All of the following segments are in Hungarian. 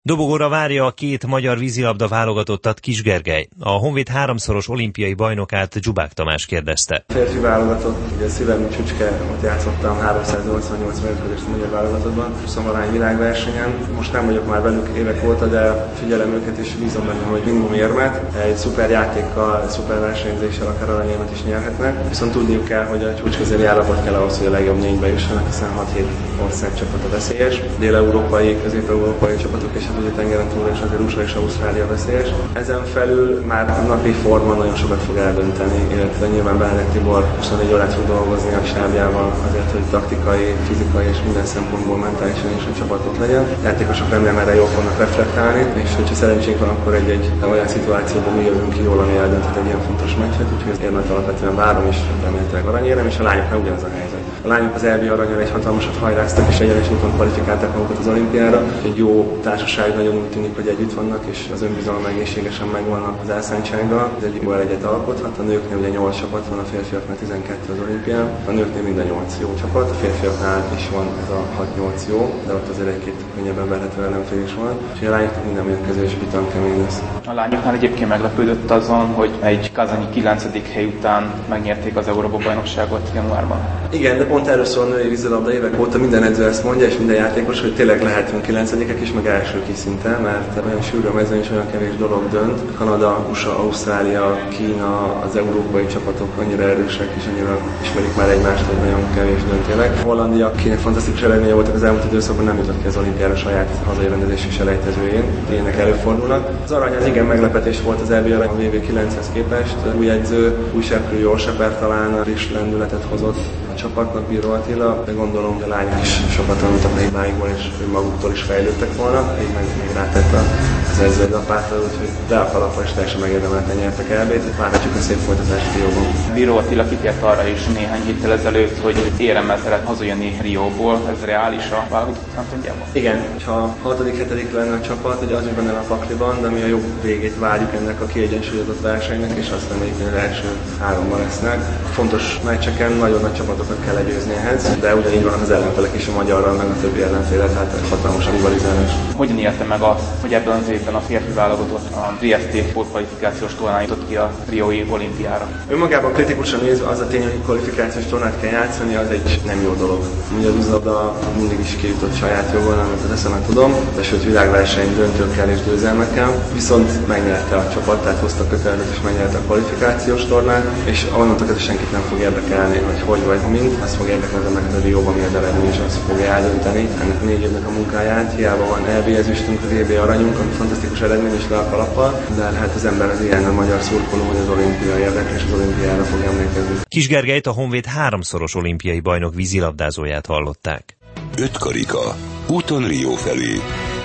Dobogóra várja a két magyar vízilabda válogatottat Kisgergely. A Honvéd háromszoros olimpiai bajnokát Dzsubák Tamás kérdezte. Férfi válogatott, ugye szívem csücske, ott játszottam 388 mérkőzést a magyar válogatottban, szomarány világversenyen. Most nem vagyok már velük évek óta, de figyelem őket és bízom benne, hogy minimum érmet. Egy szuper játékkal, egy szuper versenyzéssel akár aranyérmet is nyerhetnek. Viszont tudniuk kell, hogy a csúcsközeli állapot kell ahhoz, hogy a legjobb négybe jussanak, hiszen 6-7 ország csapata veszélyes. Dél-európai, közép-európai csapatok és ugye tengeren túl és azért USA és Ausztrália veszélyes. Ezen felül már a napi forma nagyon sokat fog eldönteni, illetve nyilván Benedek Tibor 24 órát fog dolgozni a stábjával azért, hogy taktikai, fizikai és minden szempontból mentálisan is a csapatot legyen. Játékosok remélem erre jól fognak reflektálni, és hogyha szerencsénk van, akkor egy olyan szituációban mi jövünk ki jól, ami eldönthet egy ilyen fontos meccset, úgyhogy az érmet alapvetően várom és remélhetőleg aranyérem, és a lányoknak ugyanaz a helyzet. A lányok az EB aranyra egy hatalmasat hajráztak, és egyenes úton kvalifikálták magukat az olimpiára. Egy jó társaság, nagyon úgy tűnik, hogy együtt vannak, és az önbizalom egészségesen megvan az elszántsággal. Ez egy jó egyet alkothat. A nőknél ugye 8 csapat van, a férfiaknál 12 az olimpián. A nőknél minden 8 jó csapat, a férfiaknál is van ez a 6-8 jó, de ott azért egy-két könnyebben verhető ellenfél is van. És a lányoknak minden mérkőzés és bitan kemény lesz. A lányoknál egyébként meglepődött azon, hogy egy kazanyi 9. hely után megnyerték az Európa-bajnokságot januárban. Igen, de pont erről szól a női vízilabda évek óta minden edző ezt mondja, és minden játékos, hogy tényleg lehetünk 9-ek is, meg elsők is szinte, mert olyan sűrű a mezőny és olyan kevés dolog dönt. Kanada, USA, Ausztrália, Kína, az európai csapatok annyira erősek és annyira ismerik már egymást, hogy nagyon kevés dönt tényleg. Hollandia, akinek fantasztikus eredménye voltak az elmúlt időszakban, nem jutott ki az olimpiára saját hazai rendezésű selejtezőjén. Ilyenek előfordulnak. Az arany az igen meglepetés volt az EB arany a VB9-hez képest. Új edző, új seprő, jól seper talán, friss lendületet hozott a csapatnak, Bíró Attila, de gondolom, hogy a lányok is sokat tanultak a hibáikból, és maguktól is fejlődtek volna, így meg még rátett az edző apától, úgyhogy le a kalapra is teljesen megérdemelten nyertek EB-t, várhatjuk a szép folytatást Rióban. Bíró Attila kitért arra is néhány héttel ezelőtt, hogy éremmel szeret hazajönni Rióból, ez reális a válogatott szempontjából? Igen, ha 6.-7. lenne a csapat, ugye az is benne a pakliban, de mi a jobb végét várjuk ennek a kiegyensúlyozott versenynek, és azt reméljük, hogy az első 3-ban lesznek. Fontos meccseken nagyon nagy csapatokat kell legyőzni ehhez, de ugyanígy vannak az ellenfelek is a magyarral, meg a többi ellenfélet, tehát hatalmas a rivalizálás. Hogyan élte meg azt, hogy ebben az évben a férfi válogatott a VST kvalifikációs tornán jutott ki a riói olimpiára? Önmagában kritikusan nézve az a tény, hogy kvalifikációs tornát kell játszani, az egy nem jó dolog. Ugye a vízilabda mindig is kijutott saját jogon, amit az eszemet tudom, de sőt világverseny döntőkkel és győzelmekkel. Viszont megnyerte a csapat, tehát hozta kötelezetet és megnyerte a kvalifikációs tornát, és onnantól kezdve senkit nem fog érdekelni, hogy vagy mint. Azt fog érdekelni meg a Rióban mi az eredmény, és azt fogja eldönteni ennek 4 évnek a munkáját. Hiába van EB ezüstünk, az EB aranyunk, ami fantasztikus eredmény is le a kalappal, de hát az ember az ilyen a magyar szurkoló, hogy az olimpia érdekel, és az olimpiára fog emlékezni. Kisgergelyt, a Honvéd háromszoros olimpiai bajnok vízilabdázóját hallották. 5 karika. Úton Rio felé.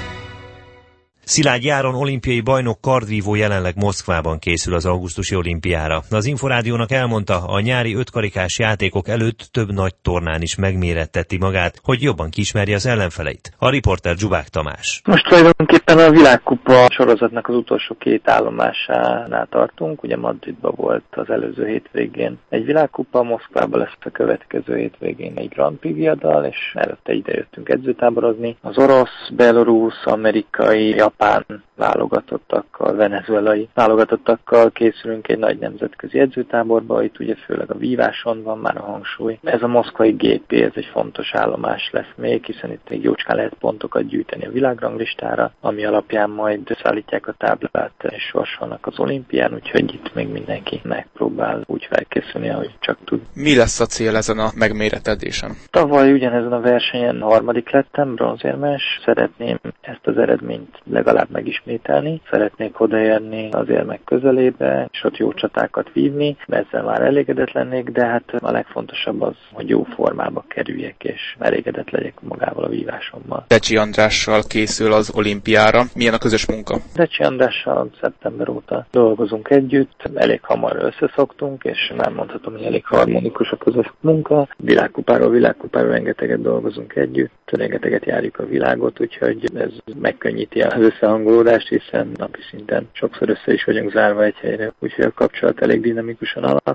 Szilágy Járon olimpiai bajnok kardvívó jelenleg Moszkvában készül az augusztusi olimpiára. Az Inforádiónak elmondta, a nyári 5 karikás játékok előtt több nagy tornán is megméretteti magát, hogy jobban kiismerje az ellenfeleit. A riporter Dzsubák Tamás. Most tulajdonképpen a világkupa sorozatnak az utolsó 2 állomásánál tartunk. Ugye Madridban volt az előző hétvégén egy világkupa, Moszkvában lesz a következő hétvégén egy Grand Prix viadal, és előtte ide jöttünk edzőtáborozni. Az orosz, belorusz, amerikai, japán válogatottakkal, venezuelai válogatottakkal készülünk egy nagy nemzetközi edzőtáborba, itt ugye főleg a víváson van már a hangsúly. Ez a moszkvai GP, ez egy fontos állomás lesz még, hiszen itt még jócskán lehet pontokat gyűjteni a világranglistára, ami alapján majd szállítják a táblát és sorsolnak az olimpián, úgyhogy itt még mindenki megpróbál úgy felkészülni, ahogy csak tud. Mi lesz a cél ezen a megméretedésen? Tavaly ugyanezen a versenyen 3. lettem, bronzérmes. Szeretném ezt az eredményt legalább megismételni. Szeretnék odaérni az érmek közelébe, és ott jó csatákat vívni, ezzel már elégedett lennék, de hát a legfontosabb az, hogy jó formába kerüljek, és elégedett legyek magával a vívásommal. Decsi Andrással készül az olimpiára. Milyen a közös munka? Decsi Andrással szeptember óta dolgozunk együtt, elég hamar összeszoktunk, és nem mondhatom, hogy elég harmonikus a közös munka. Világkupáról rengeteget dolgozunk együtt, rengeteget járjuk a világot, úgyhogy ez megkönnyíti az összehangolódást, hiszen napi szinten sokszor össze is vagyunk zárva egy helyre, úgyhogy a kapcsolat elég dinamikusan alakul.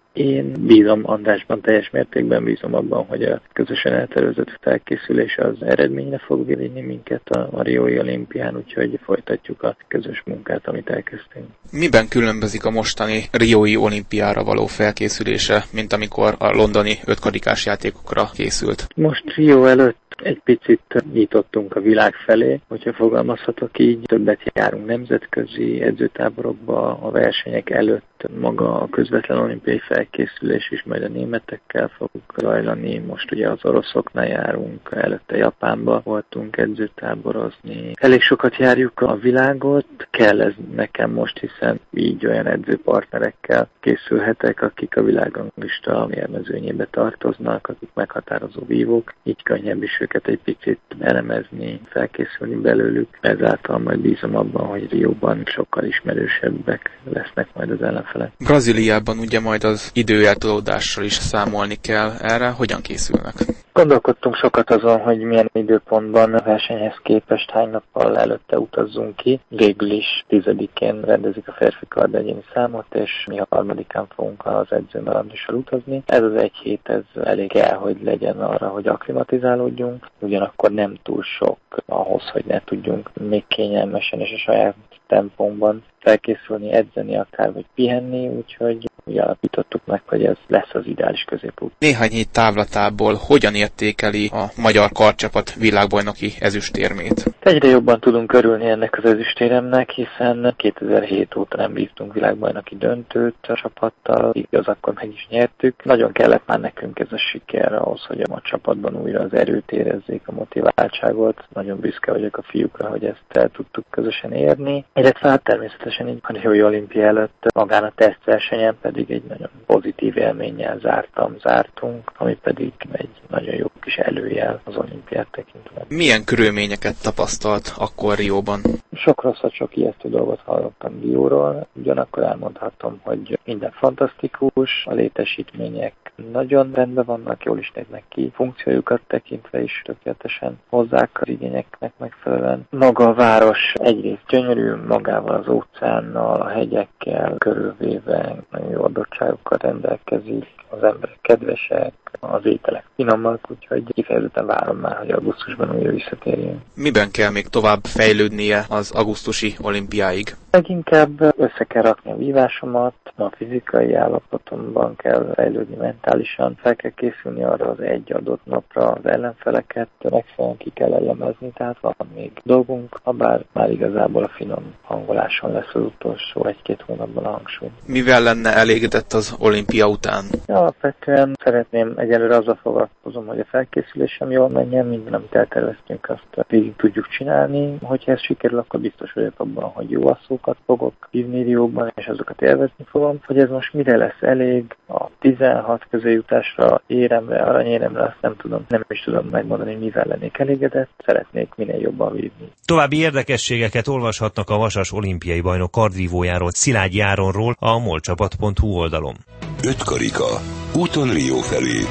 Én bízom Andrásban, teljes mértékben bízom abban, hogy a közösen eltervezett felkészülés az eredményre fog vinni minket a Riói olimpián, úgyhogy folytatjuk a közös munkát, amit elkezdtünk. Miben különbözik a mostani Riói olimpiára való felkészülése, mint amikor a londoni ötkarikás játékokra készült? Most Rio előtt egy picit nyitottunk a világ felé, hogyha fogalmazhatok így, többet járunk nemzetközi edzőtáborokba, a versenyek előtt maga a közvetlen olimpiai felkészülés is majd a németekkel fog zajlani, most ugye az oroszoknál járunk, előtte Japánba voltunk edzőtáborozni. Elég sokat járjuk a világot, kell ez nekem most, hiszen így olyan edzőpartnerekkel készülhetek, akik a világranglista mérmezőnyébe tartoznak, akik meghatározó vívók, így könnyebb is őket egy picit elemezni, felkészülni belőlük. Ezáltal majd bízom abban, hogy Rióban sokkal ismerősebbek lesznek majd az ellenfelek. Brazíliában ugye majd az időeltolódással is számolni kell. Erre hogyan készülnek? Gondolkodtunk sokat azon, hogy milyen időpontban a versenyhez képest hány nappal előtte utazzunk ki. Végül is 10-én rendezik a férfi kard egyéni számot, és mi a 3-án fogunk az edzőmelandissal utazni. Ez az egy hét, ez elég el, hogy legyen arra, hogy akklimatizálódjunk. Ugyanakkor nem túl sok ahhoz, hogy ne tudjunk még kényelmesen és a saját tempónkban felkészülni, edzeni akár, vagy pihenni, úgyhogy úgy alapítottuk meg, hogy ez lesz az ideális középút. Néhány hét távlatából hogyan értékeli a magyar kardcsapat világbajnoki ezüstérmét? Egyre jobban tudunk örülni ennek az ezüstéremnek, hiszen 2007 óta nem vívtunk világbajnoki döntőt a csapattal, igaz, akkor meg is nyertük. Nagyon kellett már nekünk ez a siker ahhoz, hogy a csapatban újra az erőt érezzék, a motiváltságot. Nagyon büszke vagyok a fiúkra, hogy ezt el tudtuk közösen érni. Illetve hát természetesen így a Riói olimpia előtt magán a tesztversenyen pedig egy nagyon pozitív élménnyel zártunk, ami pedig egy nagyon jó kis előjel az olimpiát tekintve. Milyen körülményeket tapasztalt akkor Rióban? Sok rosszat, sok ijesztő dolgot hallottam Rióról, ugyanakkor elmondhatom, hogy minden fantasztikus, a létesítmények nagyon rendben vannak, jól is néznek ki, funkciójukat tekintve is tökéletesen hozzák az igényeknek megfelelően. Maga a város egyrészt gyönyörű, magával az óceánnal, a hegyekkel körülvéve nagyon jó adottságokkal rendelkezik, az emberek kedvesek, az ételek finomak, úgyhogy kifejezetten várom már, hogy augusztusban újra visszatérjünk. Miben kell még tovább fejlődnie az augusztusi olimpiáig? Leginkább össze kell rakni a vívásomat, a fizikai állapotomban kell fejlődni mentálisan, fel kell készülni arra az egy adott napra az ellenfeleket, megfelelően ki kell elemezni, tehát van még dolgunk, habár már igazából a finom hangoláson lesz az utolsó 1-2 hónapban a hangsúly. Mivel lenne elégedett az olimpia után? Alapvetően szeretném, egyelőre azzal foglalkozom, hogy a felkészülésem jól menjen, minden, amit elterveztünk, azt végig tudjuk csinálni. Hogyha ez sikerül, akkor biztos vagyok abban, hogy jó asszókat fogok hívni Rióban, és azokat élvezni fogom. Hogy ez most mire lesz elég, a 16 közéjutásra, éremre, aranyéremre, azt nem tudom, nem is tudom megmondani, mivel lennék elégedett, szeretnék minél jobban vívni. További érdekességeket olvashatnak a vasas olimpiai bajnok kardvívójáról, Szilágyi Áronról a molcsapat.hu oldalon. 5 karika. Úton Rio felé.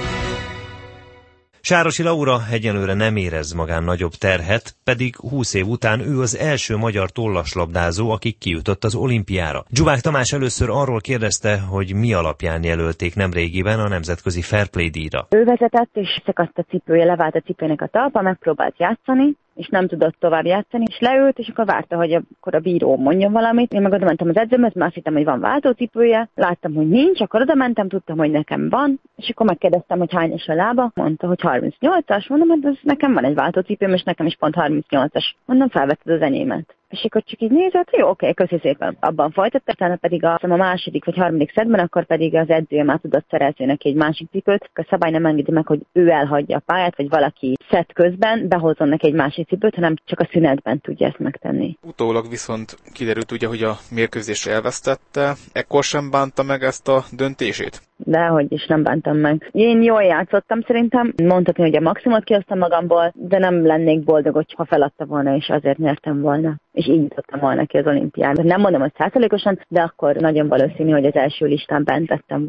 Sárosi Laura egyenlőre nem érez magán nagyobb terhet, pedig 20 év után ő az első magyar tollaslabdázó, aki kijutott az olimpiára. Dzsubák Tamás először arról kérdezte, hogy mi alapján jelölték nemrégiben a nemzetközi Fair Play díjra. Ő vezetett, és szakadt a cipője, levált a cipőnek a talpa, megpróbált játszani, és nem tudott tovább játszani, és leült, és akkor várta, hogy akkor a bíró mondjon valamit. Én meg oda mentem az edzőmhez, mert azt hittem, hogy van váltócipője, láttam, hogy nincs, akkor oda mentem, tudtam, hogy nekem van, és akkor megkérdeztem, hogy hányas a lába, mondta, hogy 38-as, mondom, hogy nekem van egy váltócipőm, és nekem is pont 38-as. Mondom, felvetted az enyémet. És akkor csak így nézett, jó, oké, köszi szépen. Abban folytatta, utána pedig a második vagy harmadik szedben, akkor pedig az edzője már tudott szerezni neki egy másik cipőt. A szabály nem engedi meg, hogy ő elhagyja a pályát, vagy valaki szed közben behozzon neki egy másik cipőt, hanem csak a szünetben tudja ezt megtenni. Utólag viszont kiderült ugye, hogy a mérkőzést elvesztette. Ekkor sem bánta meg ezt a döntését? Dehogy is nem bántam meg. Én jól játszottam szerintem, mondhatni, hogy a maximumot kihoztam magamból, de nem lennék boldog, hogyha feladta volna, és azért nyertem volna. És így jutottam volna ki az olimpiára. Nem mondom, hogy 100%-osan, de akkor nagyon valószínű, hogy az első listán bent lettem volna.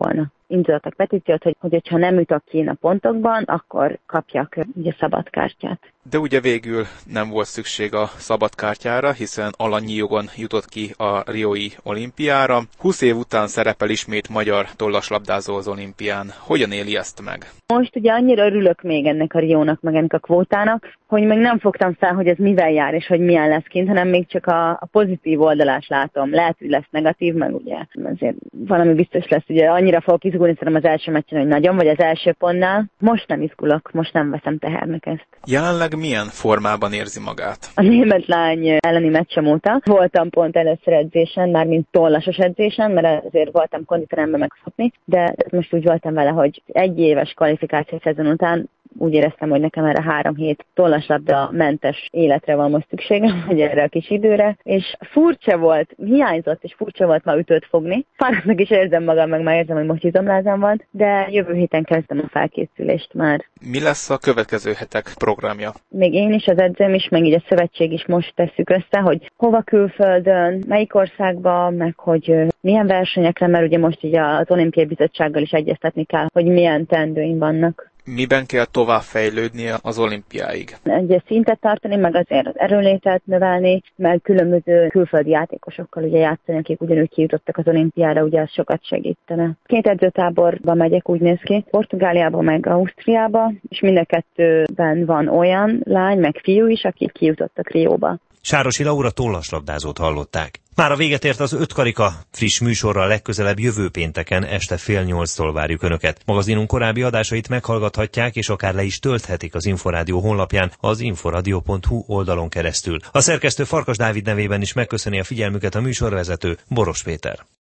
indítottak petíciót, hogy ha nem jutok ki a pontokban, akkor kapjak ugye szabad kártyát. De ugye végül nem volt szükség a szabad kártyára, hiszen alanyi jogon jutott ki a riói olimpiára. 20 év után szerepel ismét magyar tollaslabdázó az olimpián. Hogyan éli ezt meg? Most ugye annyira örülök még ennek a riónak, meg ennek a kvótának, hogy még nem fogtam fel, hogy ez mivel jár, és hogy milyen lesz kint, hanem még csak a pozitív oldalát látom. Lehet, hogy lesz negatív, meg ugye azért valami biztos lesz. Ugye annyira fogok izgulni szerintem az első meccsen, hogy nagyon, vagy az első pontnál. Most nem izgulok, most nem veszem tehernek ezt. Jelenleg milyen formában érzi magát? A német lány elleni meccsem óta voltam pont először edzésen, mármint tollasos edzésen, mert azért voltam konditeremben megfogni, de most úgy voltam vele, hogy egy éves kvalifikációs szezon után úgy éreztem, hogy nekem erre 3 hét tollaslabda mentes életre van most szükségem, hogy erre a kis időre, és furcsa volt, hiányzott, és furcsa volt ma ütőt fogni. Fáradtnak is érzem magam, meg már érzem, hogy most izomlázam van, de jövő héten kezdem a felkészülést már. Mi lesz a következő hetek programja? Még én is, az edzőm is, meg így a szövetség is most tesszük össze, hogy hova külföldön, melyik országba, meg hogy milyen versenyekre, mert ugye most így az Olimpiai Bizottsággal is egyeztetni kell, hogy milyen teendőim vannak. Miben kell tovább fejlődnie az olimpiáig? Egy szintet tartani, meg azért az erőlétet növelni, meg különböző külföldi játékosokkal ugye játszani, akik ugyanúgy kijutottak az olimpiára, ugye az sokat segítene. 2 edzőtáborba megyek, úgy néz ki, Portugáliába meg Ausztriába, és mind a 2-ben van olyan lány, meg fiú is, akik kijutottak Rióba. Sárosi Laura tollaslabdázót hallották. Már a véget ért az 5 karika, friss műsorral legközelebb jövő pénteken este 7:30-tól várjuk Önöket. Magazinunk korábbi adásait meghallgathatják, és akár le is tölthetik az Inforádió honlapján, az inforadio.hu oldalon keresztül. A szerkesztő Farkas Dávid nevében is megköszöni a figyelmüket a műsorvezető, Boros Péter.